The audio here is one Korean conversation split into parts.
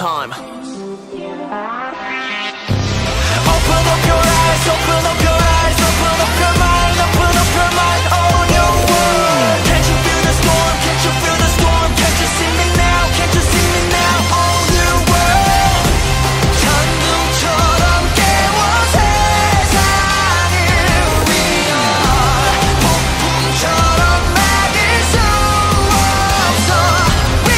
time. Open up your eyes, open up your eyes, open up your mind, open up your mind, own your world. Can't you feel the storm, can't you feel the storm, can't you see me now, can't you see me now, own your world. 천둥처럼 깨워 세상을 위어 폭풍처럼 막을 수 없어. We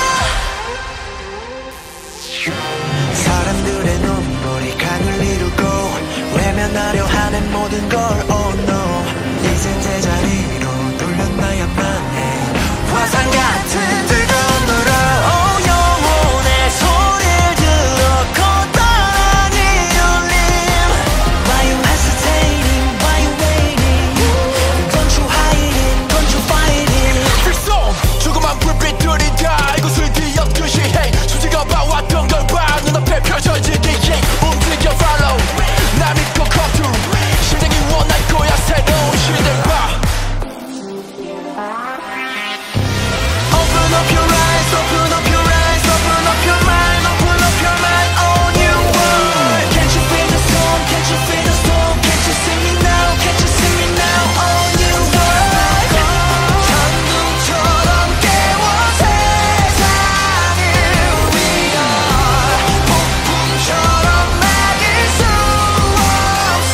are 사람들의 눈물이 강을 이루고 외면하려 하는 모든 걸 oh no 이젠 제자리로 돌려놔야만 해 화산 같은 뜨거운 물어 oh 영혼의 소리를 들어 커다란 이 울림. Why you hesitating, why you waiting, don't you hiding, don't you fighting. 필성 조그만 불빛들이 다 이곳을 뒤엎듯이 hey 수지가 봐왔던 걸 봐 눈앞에 펼쳐지게 yeah 움직여 follow 나 믿고 come through 심장이 원할 거야 새로운 시대를 봐. Open up your eyes, open up your eyes, open up your mind, open up your mind, own your world. Can't you feel the storm, can't you feel the storm, can't you see me now, can't you see me now, own your world. 천둥처럼 깨워 세상을 위어 폭풍처럼 막을 수 없어.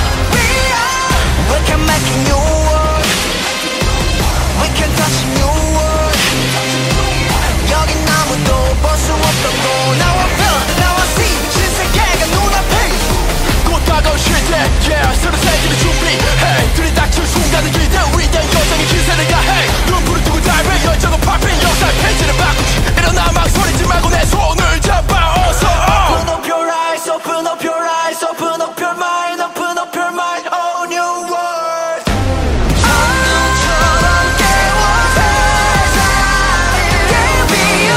We can make a new world, we can touch a new world. 여긴 아무도 볼 수 없던 곳. Now I feel, now I see 신세계가 눈앞에. 곧 다가올 시대 yeah 새로운 세계를 준비해 들이닥칠 순간을 기대 위대한 여정의 기세를 가해 눈부를 두고 달배 열정은 팝핀 역사의 페이지를 바꾸지 일어나 막 소리지 말고 내 손을 잡아 어서 Open up your eyes, open up your eyes, open up your mind, open up your mind, own your world. 천둥처럼 깨워 세상을 위어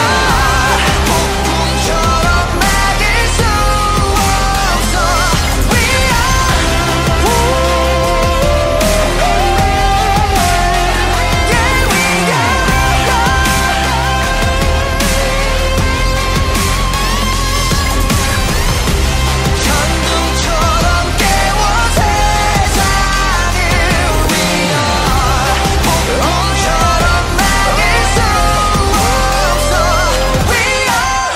폭풍처럼 막을 수 없어. We are, yeah we 천둥처럼 깨워 세상을 위어 폭풍처럼 막을 수 없어. We are.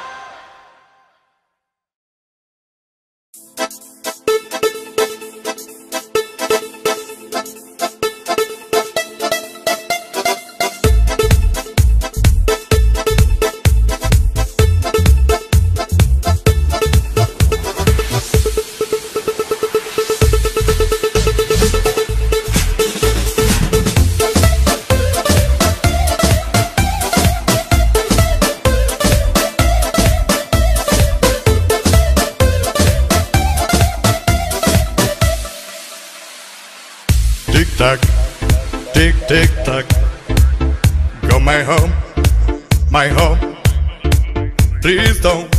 Tick tock, tick tick tock. Go my home, my home. Please don't